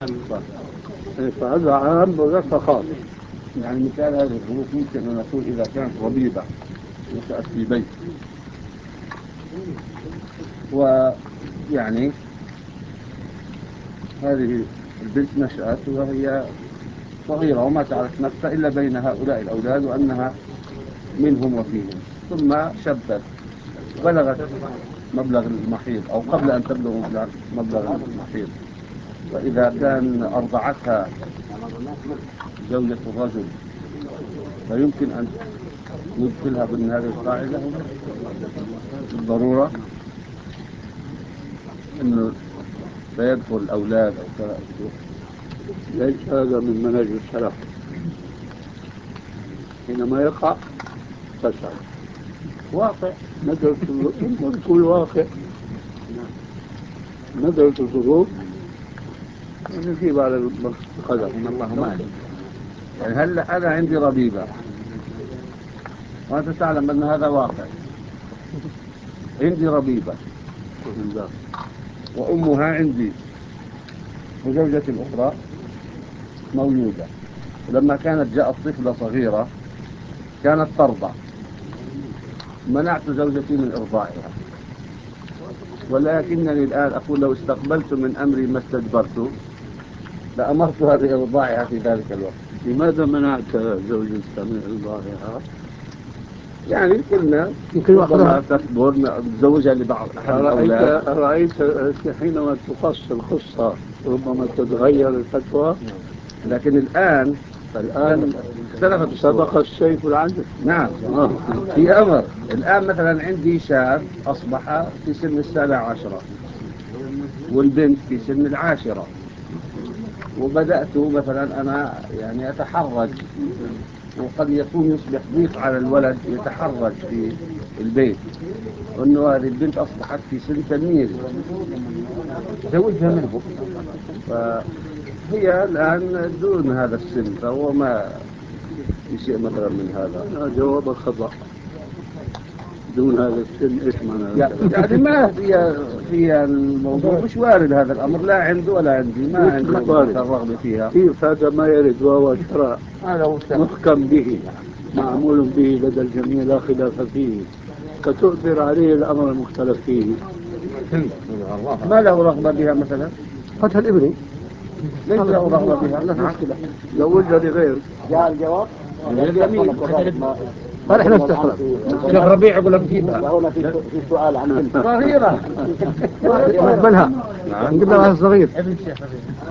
فهذا عام وذاك خاص. يعني مثال هذه الظروف ممكن أن نقول إذا كانت ربيبة نشأت في بيت، ويعني هذه البنت نشأت وهي صغيرة وما تعرف نفسها إلا بين هؤلاء الأولاد وأنها منهم وفيهم، ثم شبت بلغت مبلغ المحيض أو قبل أن تبلغ مبلغ المحيض، فإذا كان أرضعتها زوجة الرجل فيمكن أن ندخلها ضمن هذه القاعدة بالضرورة أنه سيدخل الأولاد أو سيدخل. ليس هذا من منهج السلف، حينما يقع تسأل واقع ندرة كل واقع ندرة الظروف نجيب على القدر من الله مالك. يعني هلا أنا عندي ربيبة وأنت تعلم أن هذا واقع، عندي ربيبة وأمها عندي وزوجة أخرى مولودة، لما كانت جاءت طفلة صغيرة كانت ترضع، منعت زوجتي من إرضاعها، ولكنني الآن أقول لو استقبلت من أمري ما استدبرت لأمرتها بإرضاعها في ذلك الوقت. لماذا منعت زوجتك من إرضاعها؟ يعني قلنا يمكن ربما تكبر تزوجها لبعض أحد الأولاد. رأيت حينما تقص القصة ربما تتغير الفتوى، لكن الآن اختلفت، سبق السيف العدل. نعم في أمر. الآن مثلا عندي شاب أصبح في سن 17 والبنت في سن 10، وبدأت مثلا أنا يعني أتحرج، وقد يكون يصبح ضيق على الولد يتحرج في البيت، وأنه هذه البنت أصبحت في سن تمييز زوجها منه، فهي الآن دون هذا السن، فهو ما يشيء مثلا من هذا. جواب الخطأ دون هذا السن إيش معناه؟ يعني ما في الموضوع مش وارد هذا الأمر، لا عنده ولا عندي، ما عنده الرغبة فيها. كيف هذا ما يرد وهو شرع محكم به معمول به لدى الجميع لا خلاف فيه، فتؤثر عليه الأمر المختلف فيه. ما له رغبة بها مثلا؟ فتح الإبري ليس له رغبة بها، لا مشكلة زوجها لغير. جاء الجواب جميل. ما احنا نستقرب. شيخ ربيع يقول لك جيبها. هنا في سؤال عن صغيرة. نقبلها. نقبلها صغير.